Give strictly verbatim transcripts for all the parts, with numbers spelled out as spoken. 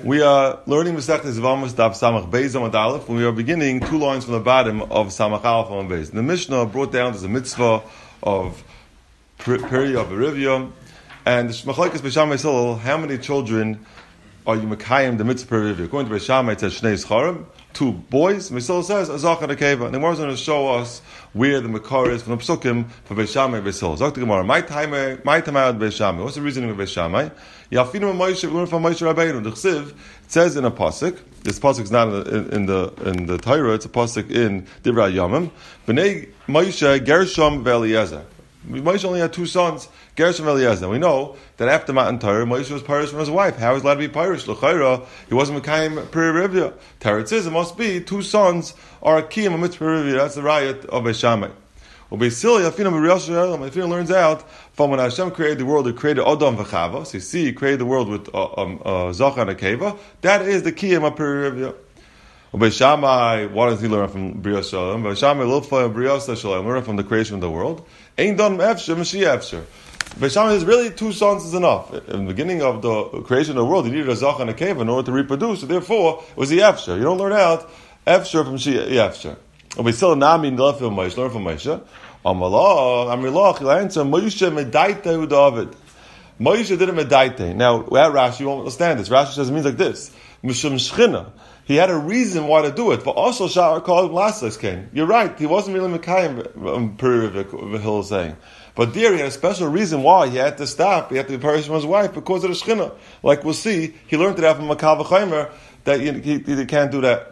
We are learning Masechtas Yevamos Daf Samach Beis Amud Aleph, and we are beginning two lines from the bottom of Samach Aleph Amud Beis. The Mishnah brought down there's a mitzvah of Periya of Erivia, and the Machlokes Beis Shammai Hillel, how many children are you Mekayim the mitzvah Periya? According to Beis Shammai, it says Shnei Zcharim, two boys. Mesil says Azach and Akeva, and the Gemara is going to show us where the Makar is from the Psukim for Beis Shammai and Beis Hillel. Zok the Gemara, my time, my time out Beis Shammai. What's the reasoning of Beis Shammai? Yafinu Moshe, we learn from Moshe Rabbeinu. The Chsiv, it says in a pasuk. This pasuk is not in, in the in the Torah. It's a pasuk in Divrei Yamim. Bnei Moshe Gershom ve'Eliezer. Moshe only had two sons, Gershom and Eliezer. We know that after Matan Torah, Moshe was parish from his wife. How is allowed to be parish? L'chayra, he wasn't Mekayim Peri Rivya. Teretz says it must be two sons are a kiyam of mitzvah Rivya. That's the riot of Beis Shammai. Well, Beisili, Afinu Miriyash Shalom, Afinu learns out from when Hashem created the world, He created Adam v'Chava. So you see, He created the world with uh, um, uh, Zachar and Akeva. That is the kiyam of Peri Rivya. Beis Shammai, what does he learn from B'riyas Shalom? Beis Shammai, Lilfa B'riyas Shalom, learn from the creation of the world. Ein Don Efsher, Mashiach Efsher. Beis Shammai is really two sons is enough. In the beginning of the creation of the world, you needed a Zach and a Keva in order to reproduce. So therefore, it was the Efsher. You don't learn out Efsher from Mashiach Efsher. We still Nami Nilaf from Moshe, learn from Moshe. Amalah, Amrilach, he'll answer Moshe Medaite Hu David. Moshe did a Medaite. Now, at Rashi, you won't understand this. Rashi says it means like this: Mishum Shchina. He had a reason why to do it. But also, Sha'ar called Lasses came. You're right. He wasn't really Mekayim, Peri Hill is saying. But there, he had a special reason why he had to stop. He had to be perished from his wife because of the Shechina. Like we'll see, he learned it out from Makal V'chaymer that he, he, he can't do that.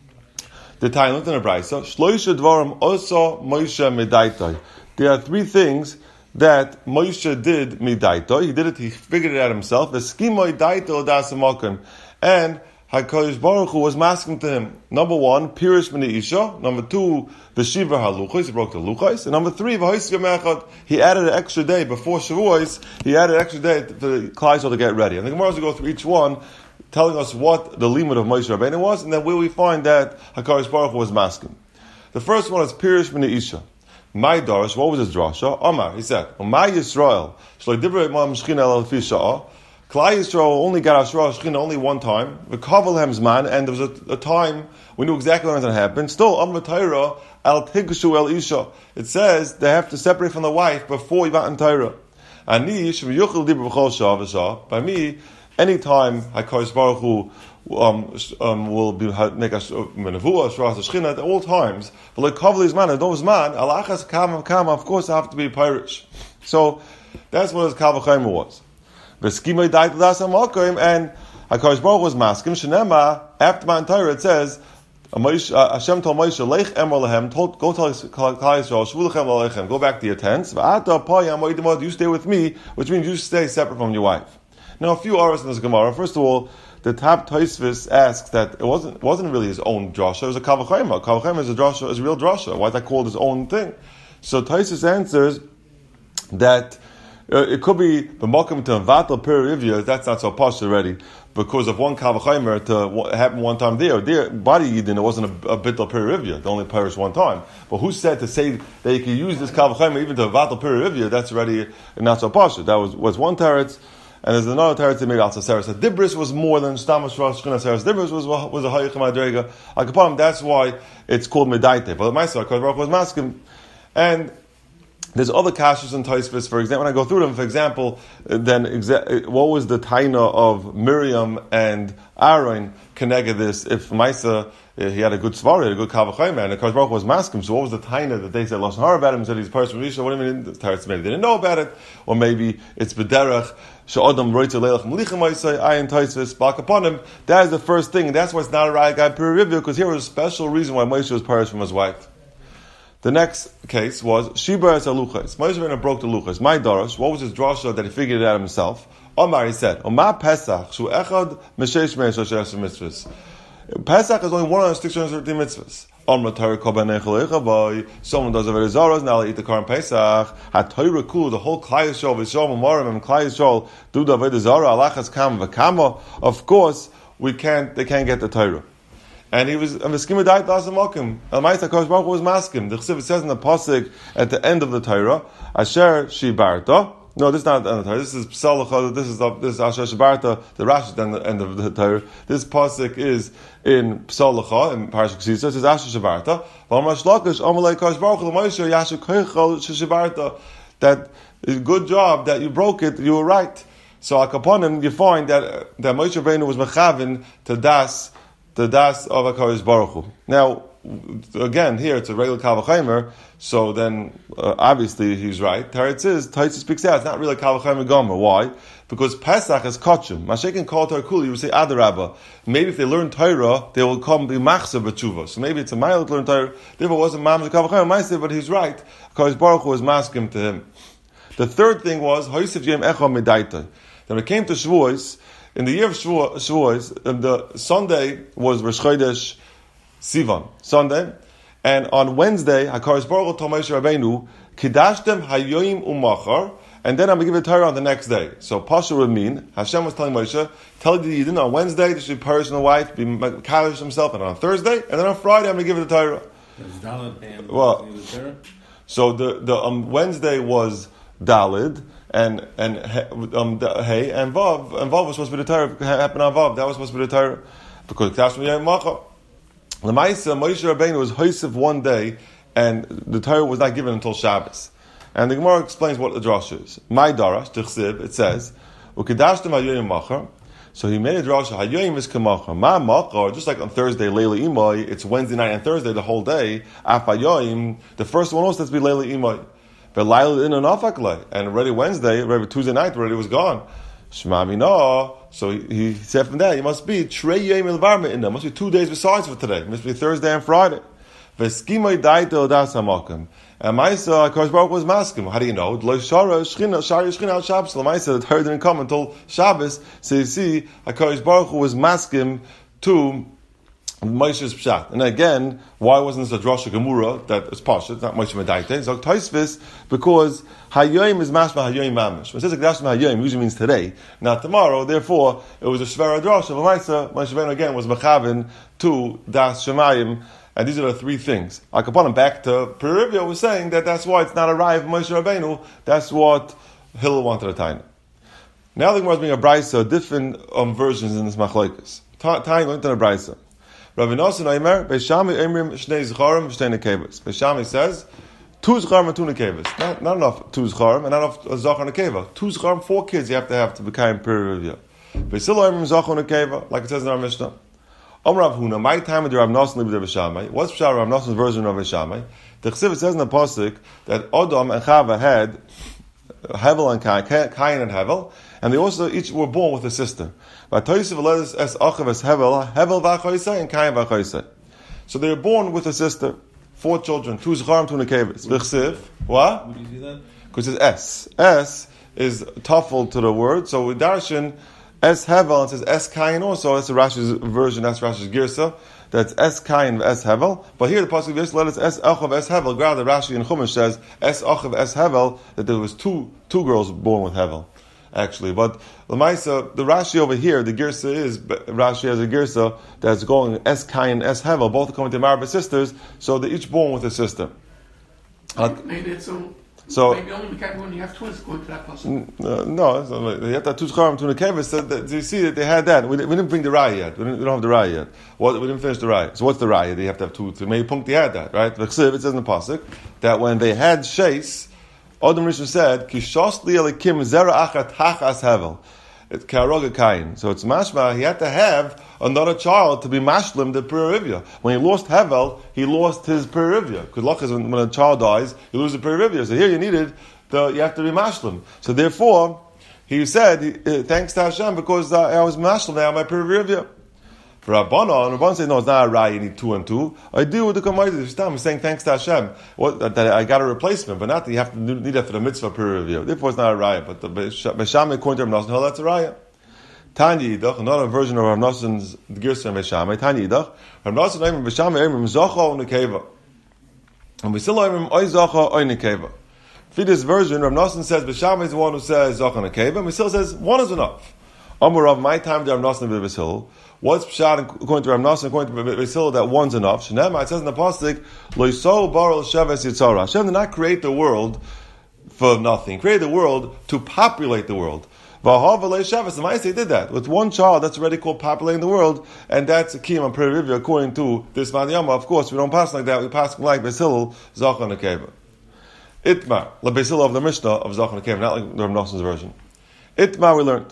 The time looked in a brayso. Shloisha dvarim oso Moshe midaitai. There are three things that Moshe did midaitai. He did it. He figured it out himself. The schema daito dasamakim and HaKadosh Baruch Hu was masking to him. Number one, Pirish B'nei Isha. Number two, V'shiva HaLuchos. He broke the Luchos. And number three, V'hois Yom Echad. He added an extra day before Shavuos. He added an extra day for the Klal Yisrael to get ready. And the Gemara will go through each one, telling us what the limit of Moshe Rabbeinu was, and then where we find that HaKadosh Baruch Hu was masking. The first one is Pirish B'nei Isha. My Darish, what was his drasha? Omar, he said, My Yisrael, Shloi Divrei Ma'am Shechina El Fi Sha'ah. Klal Yisrael only got Ashra Shechina only one time. The Kaval Hemzman, and there was a, a time we knew exactly when it was going to happen. Still, Am Torah Al Tigshu El Isha. It says they have to separate from the wife before Yivat Torah. Ani Shem Yuchel Dibur B'chol Shah V'Shah. By me, any time HaKadosh Baruch Hu um, um, will be make a menavua Ashra Shechina at all times. But like Kaval Hemzman, those man Alachas Kama Kama. Of course, I have to be pirish. So that's what his Kal V'chaymer was. And HaKadosh Baruch was masking. Shenema, after Matan Torah, it says, Hashem told Moshe, Leich emor lehem, go tell Klal Yisrael, Shvu lechem lechem, go back to your tents. You stay with me, which means you stay separate from your wife. Now, a few hours in this Gemara. First of all, the Tab Tosfos asks that it wasn't wasn't really his own drasha, it was a Kal V'chaymer. Kal V'chaymer is a drasha, is a real drasha. Why is that called his own thing? So Tosfos answers that Uh, it could be the Malkum to Vatal Perivia, that's not so posh already, because of one Kal V'chaymer to what happened one time there. There, body Yidin, it wasn't a, a bit of Perivia, they only perished one time. But who said to say that you can use this Kal V'chaymer even to Vatal Perivia? That's already not so posh. That was, was one teretz, and there's another teretz that made also Seres. Dibris was more than Stamash Rosh Shechina Seres. Dibris was, was a Hayich Madrega. Akapanim, that's why it's called Medaite. But the Maisa, HaKadosh Baruch Hu was masking. And there's other kashas and Tosfos. For example, when I go through them, for example, then exa- what was the taina of Miriam and Aaron connected this? If Maisa, he had a good svar, he had a good Kal V'chaymer, and the HaKadosh Baruch Hu was masking. So what was the taina that they said Lashon Hara about him? Said he's a person from Risha. What do you mean? The Teretz maybe they didn't know about it, or maybe it's b'derech she'adam roitze leilach melichim Maisa ayin Tosfos bak upon him. That is the first thing. That's why it's not a riot guy per review, because here was a special reason why Moshe was perished from his wife. The next case was Shibar es Luchos. Moshe Rabbeinu broke the Luchos. My Darash, what was his drasha that he figured it out himself? Omar, he said, Omar Pesach, Shu Echad Meshesh Meir Shosher Mitzvahs. Pesach is only one hundred six hundred thirty mitzvahs. Omar Torah Kobanei Chalei someone does a very zaros, now they eat the Karan Pesach. HaTorah Kulu, the whole Klal Yisrael, V'Shalom Umarim, and Klal Yisrael, do the Avodah Zarah, Alachas Kam V'Kama. Of course, we can't, they can't get the Torah. And he was a Meskima Dait Lasamokim. El Ma'isa HaKadosh Baruch Hu was masking. The Chsiv says in the pasuk at the end of the Torah, Asher Shibarta, No, this is not the end of the Torah. This is Psalacha. This is this is Asher Shabarta. The Rashi is the end of the Torah. This pasuk is in Psalacha in Parashat Kisisa. This is Asher Shabarta. That is a good job that you broke it. You were right. So Akaponim, you find that that Moshe Rabbeinu was mechavin to das the das of HaKadosh Baruch Hu. Now, again, here it's a regular Kal V'chomer, so then uh, obviously he's right. Teretz is, Taitz speaks out, it's not really Kal V'chomer Gomer. Why? Because Pesach is Kachim. Mashiach called Torah Kuli, you would say Adarabba. Maybe if they learn Torah, they will come be Machzor B'tshuva. So maybe it's a mile to learn Torah, therefore it wasn't Mamash Kal V'chomer, but he's right. HaKadosh Baruch Hu was masking to him. The third thing was, Hoysev Yem Echa Medaita. Then it came to Shavuos, in the year of Shavuos, the Sunday was Rosh Chodesh Sivan, Sunday, and on Wednesday, HaKadosh Baruch Hu told Moshe Rabbeinu, Kidashtem hayoyim umachar, and then I'm going to give the Torah on the next day. So Pasha would mean, Hashem was telling Moshe, tell the Yidden on Wednesday, they should perish in the wife, be Kaddish himself, and on Thursday, and then on Friday, I'm going to give the Torah. Well, so the, the um, Wednesday was Dalid, and and um hey and Vav and Vav was supposed to be the Torah happened on Vav. That was supposed to be the Torah because Tashmi Yom Macha. The Ma'isa Moshe Rabbeinu was Hoysef one day, and the Torah was not given until Shabbos. And the Gemara explains what the drash is. My darash Tichsiv, it says Ukedashtem Hayoyim Macha. So he made a drash Hayoyim is Kamacha. Ma Macha, just like on Thursday Leila Imoy, it's Wednesday night and Thursday the whole day. Af Hayoyim, the first one also has to be Leila Imoy. But Laila in an Afakle, and already Wednesday, already Tuesday night, already was gone. Shmami no. So he, he said from that, it must be Trey Yom Ilvarma in there. Must be two days besides for today. It must be Thursday and Friday. Veskimai Daito Das Hamakim. And Maisa, HaKadosh Baruch Hu was masking. How do you know? Lo Shara Shchina Shari Shchina al Shabbos. The Maisa, the Torah didn't come until Shabbos. So you see, HaKadosh Baruch Hu was masking to Moshe's Pshat. And again, why wasn't this a Drasha Gemura that is Pasha? It's not Moshe Medaite. It's like Taisvis, because Hayoim is Mashma Hayoim Mamish. When it says Akdashma Hayoim, usually means today, not tomorrow. Therefore, it was a Shvera Drasha. V'maisa, Moshe Rabbeinu again was Mechavin to Das Shemayim. And these are the three things. Akapanim back to Perivia was saying that that's why it's not a Rai of Moshe Rabbeinu. That's what Hillel wanted to time. Now the Gemara is being a Brisa, different um, versions in this Machlokes. Tying into the Brisa. Rav Nosson Omer, Beishami Emrim Shnei Zcharim Shnei Nekevos. Beishami says, two Zcharim and two Nekevos. Not, not enough two Zcharim and not enough Zachar and Nekeva. Two Zcharim, four kids you have to have to become Perivia. Beisilo Emrim Zachar and Nekeva, like it says in our Mishnah. Om Rav Huna, my time with the Rav Nosson lived with Beishami. What's Pshar Rav Nosson's version of Beishami? The Chesiv says in the Pasuk that Odom and Chava had Hevel and Cain, Cain and Hevel, and they also each were born with a sister. So they were born with a sister, four children, two Zcharim, two Nekevis. What? Would you see that? Because it's S. S is tuffled to the word, so with Darshan, S Hevel, and says S Cain also, that's the Rashi's version, that's Rashi's Girsa. That's S Cain S Hevel. But here the pasuk is let us S Achav S Hevel. Rather, Rashi in Chumash says S Achav S Hevel, that there was two two girls born with Hevel, actually. But Lamaisa, the Rashi over here, the Girsa is Rashi has a Girsa that's going S Cain S Hevel. Both are coming to Marabah sisters, so they're each born with a sister. Uh, Maybe it's so. So maybe only when you have twins going to that person. Uh, no, so they have that two Zcharim, two Nekevis. So that, you see that they had that. We, we didn't bring the Raya yet. We, didn't, we don't have the Raya yet. What, we didn't finish the Raya. So what's the Raya? They have to have two. two maybe Punkti had that, right? It says in the pasuk that when they had Shais, Adam Rishon said, "Kishos li elikim zera achat hachas hevel." It's karoga kain. So it's mashma. He had to have another child to be mashlim the perivia. When he lost Hevel, he lost his perivia. Because luck is when, when a child dies, you lose the perivia. So here you needed the you have to be mashlim. So therefore, he said, he, uh, thanks to Hashem because uh, I was mashlim now my perivia. For Rabbanon, and Rabbanon said, no, it's not a Rai, you need two and two. I do with the Kamayt. I'm saying thanks to Hashem. What, that, that I got a replacement, but not that you have to need that for the mitzvah perivia. Therefore, it's not a Rai. But the Besham, according to Rav Nosson, no, that's a Rai. Tanya Yidach, another version of Rav Nosson's Girsa and Besham. Tanya Yidach, Rav Nosson, Eimim, Besham, Eimim, Zocha, Nekeva. And we still Eimim, Oy Zocha, Oy Nekeva. For this version, Rav Nosson says, Besham is the one who says Zocha, Nekeva, and we still says, one is enough. Amar of my time, Rav Nosson, Beis Hillel. What's Pshat according to Rav Nosson, according to Beis Hillel, that one's enough? Shnema, it says in the pasuk, Lo yisol baral sheves yitzara. Hashem did not create the world for nothing. He created the world to populate the world. The Maaseh did that. With one child, that's already called populating the world, and that's a kiyum on Peri Rivya, according to this Madhyama. Of course, we don't pass like that, we pass like Beis Hillel, Zachar Nekeva. Itmar, the Beis Hillel of the Mishnah of Zachar Nekeva, not like the Rav Noson's version. Itmar, we learned.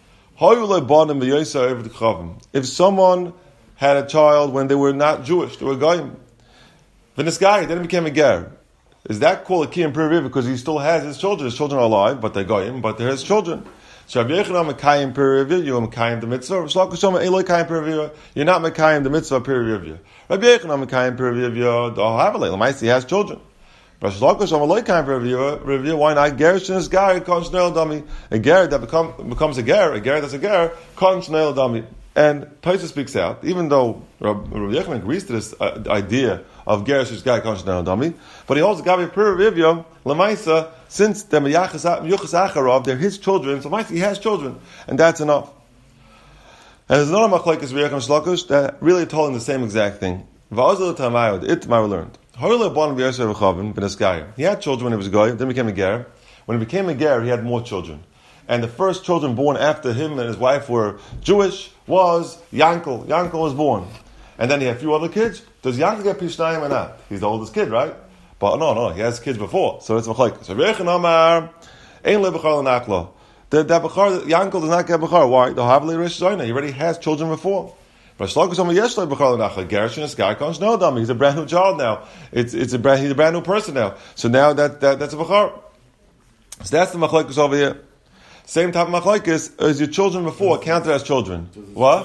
If someone had a child when they were not Jewish, they were Goyim, then this guy then became a ger. Is that called a kiyum Peri Rivya because he still has his children? His children are alive, but they're Goyim, but they're his children. So Rabbi Yechonah Mekayim Peri Rivya, you're Mekayim the mitzvah. Rav Shlomo Eloi Mekayim Peri Rivya, you're not Mekayim the mitzvah Peri Rivya. Rabbi Yechonah Mekayim Peri Rivya, the Havalei Lamaisi he has children. Rav Shlomo Eloi Mekayim Peri Rivya, why not? Gerish and his guy comes Shnei Dami. A ger that become, becomes a ger, a ger that's a ger, comes Shnei Dami. And Taisa speaks out, even though Rabbi Yechonah agrees to this uh, idea of gerish and his guy comes Shnei Dami, but he holds Gabi Peri Rivya Lamaisa. Since they're Yuchas Acharov, they're his children, so he has children, and that's enough. And there's another machlokes Riyachim Shlokush that really told him the same exact thing. Va'azal Tamayod, it Tamar learned. He had children when he was a guy, then became a ger. When he became a ger, he had more children. And the first children born after him and his wife were Jewish was Yankel. Yankel was born. And then he had a few other kids. Does Yankel get Pishnayim or not? He's the oldest kid, right? But no, no, he has kids before, so it's machlokes. So Rechon Amar, Ein Le Bechar L'Nachlo. The Bechar, Yankel does not get Bechar. Why? The Havli Rish Zoyna. He already has children before. But Shlokus Amar Yesh Le Bechar L'Nachlo. Gershon is guy comes no dummy. He's a brand new child now. It's it's a brand he's a brand new person now. So now that, that that's a Bechar. So that's the machlokes over here. Same type of machlokes as your children before counted as children. What?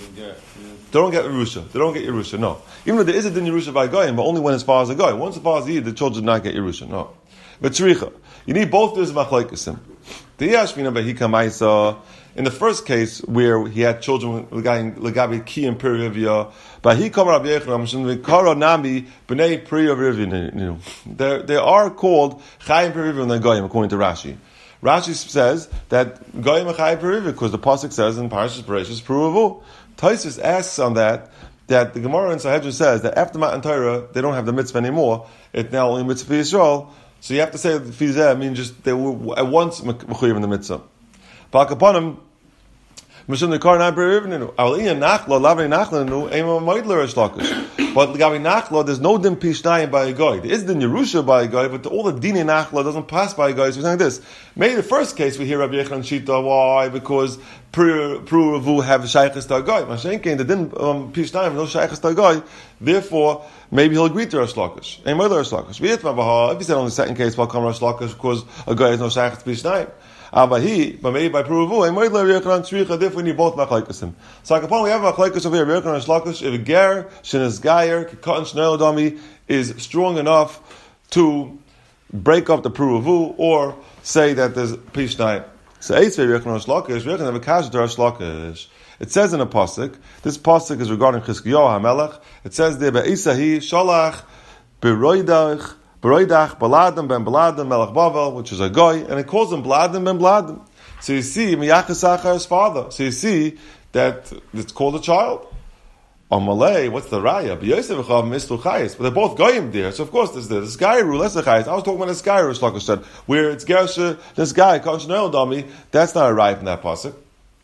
They don't get Yerusha. They don't get Yerusha, no. Even though there is a din Yerusha by Goyim, but only when his father's a Goy. Once the father's a Yid, the children do not get Yerusha, no. But Tzricha, you need both those machlokes. The Yashvina Behika Maisa, in the first case, where he had children with Legabi Kiyum Peri Rivya, but he come Rabbi Yechonah, Kara Nami, B'nei Peri Rivya. They are called Chayim Peri Rivya and Goyim, according to Rashi. Rashi says that Goyim are Chayim Peri Rivya, because the Pasuk says in Parashas Bereshis, Pruvavu. Taisus asks on that, that the Gemara in Sanhedrin says that after Matan Torah, they don't have the mitzvah anymore. It's now only mitzvah Yisrael. So you have to say that Fizeh means just they were at once mechuyev in the mitzvah. Ba'akaponim, Mishum Nekar Nabri Rivninu, Aliyah Nachlo, Lavri Nachlanu, Ema Moidler Eshlakish. But Gabi Nachlo, there's no din Pishnayim by a guy. There is din Yerusha by a guy, but all the din in Nachlo doesn't pass by a guy. So we're saying this. Maybe the first case we hear Rabbi Yechon Shita, why? Because Pru Ravu have Shaykhis to a guy. Mashenkein, the din um, Pishnayim, no Shaykhis to a guy. Therefore, maybe he'll agree to Rosh Lakish. Ema Moidler Eshlakish. If he said on the second case, well, come Rosh Lakish, because a guy has no Shaykhis to Pishnayim. Avahi, but maybe by Peruvu, and Moidler Yechon Tzricha, therefore we need both machlokes. So Akapon, we have machlokes over here. Yechon and Shlakish. If a ger shenis gayer katan shnei odami is strong enough to break up the Peruvu or say that there's pishnai. So Eisvei Yechon and Shlakish, Yechon have a kash to Shlakish. It says in a pasuk. This pasuk is regarding Chizkiyahu HaMelech. It says there be'isahi shalach beroidach. Baroidach, Baladim, Ben Baladim, Melech Bavel, which is a guy, and it calls him Baladim, Ben Baladim. So you see, Miyachas Achar's father. So you see that it's called a child. On Malay, what's the raya? B'Yosef Echav Mistu Chayis. But they're both goyim there. So of course there's the sky rule, that's the Chayis. I was talking about the sky rule, Shlakish said, where it's Gersha, this guy, Kansh Noel Dami, that's not a raya from that pasuk.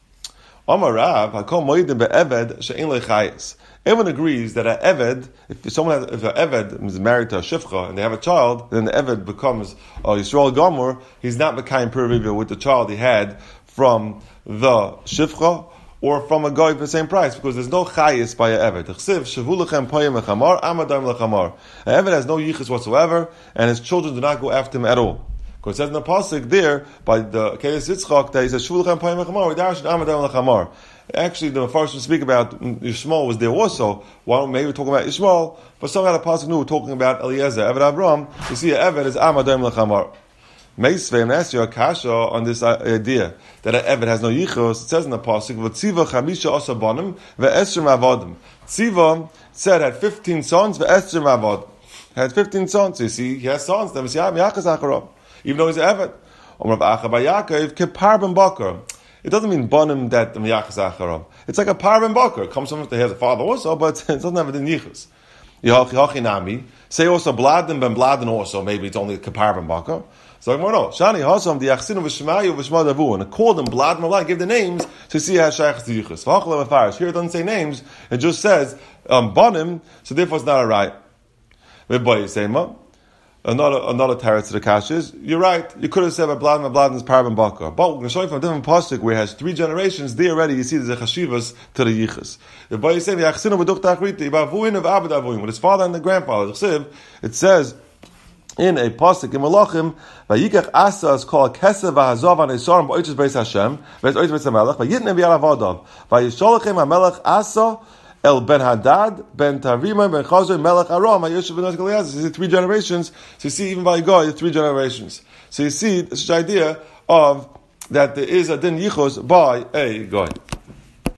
Omar Rav, Hakom Moedim Be'eved, She'in Lechayis. Everyone agrees that an Eved, if someone has, if an Eved is married to a Shifcha and they have a child, then the Eved becomes a Yisrael Gomer. He's not Mekayim Peri Rivya with the child he had from the Shifcha or from a guy for the same price, because there's no Chayis by an Eved. Chsiv Shavu Lechem Payim Lechamar Amadam Lechamar. An Eved has no Yichus whatsoever, and his children do not go after him at all. Because it says in the pasuk there by the Kedes Yitzchak that he says Shavu Lechem Payim Lechamar. We dash Amadam Lechamar. Actually, the first speak about Yishmael was there also. Well, maybe we're talking about Yishmael, but some other pasuk knew we're talking about Eliezer, Eved Avram. You see, Eved is Amadam Lechamar. Meisvei, and ask you a kasha on this idea that an Eved has no yichus. It says in the pasuk, "V'tziva chamisha osabonim ve'esrim avodim." Tziva said had fifteen sons, ve'esrim avodim had fifteen sons. So you see, he has sons. Then we see Yachas Acharov, even though he's an Eved. Omrav Acha Bayakov kepar ben bakar. It doesn't mean bonim that the miyachas acharav. It's like a par ben bakar. It comes from the has a father also, but it doesn't have it in yichus. Say also bladen ben bladen also. Maybe it's only a kapar ben bakar. So I'm no. Shani Hasam the Achsinu v'Shemayu v'Shema Davu, and call them Blad Malad, give the names to see how Shayach to Yichus. V'Achla v'Farish. Here it doesn't say names. It just says um, Banim. So therefore it's not a right. V'Boy Yisema. Another another teretz to the kash is, you're right. You could have said Blad Malad is Parab and Bakar, but we're going to show you from a different pasuk where it has three generations. There already you see there's a chashivas to the Yichus. V'Boy Yisema Achsinu v'Duch Tachriti v'Avuin v'Abed Avuin. With his father and the grandfather. It says. In a pasuk in Malachim, Vayikach Asa is called Kesev v'Hazav an Esarim b'Oitzes Beis Hashem, Beis Oitzes Beis HaMelech, Vayitnem v'Yarav Adam, Vayisholachem HaMelech Asa El Ben Hadad Ben Tarima Ben Chazor Melech Aram Vayoshev Ben Eliezer. So you see three generations. So you see even by God, three generations. So you see this idea of that there is a din yichus by a guy.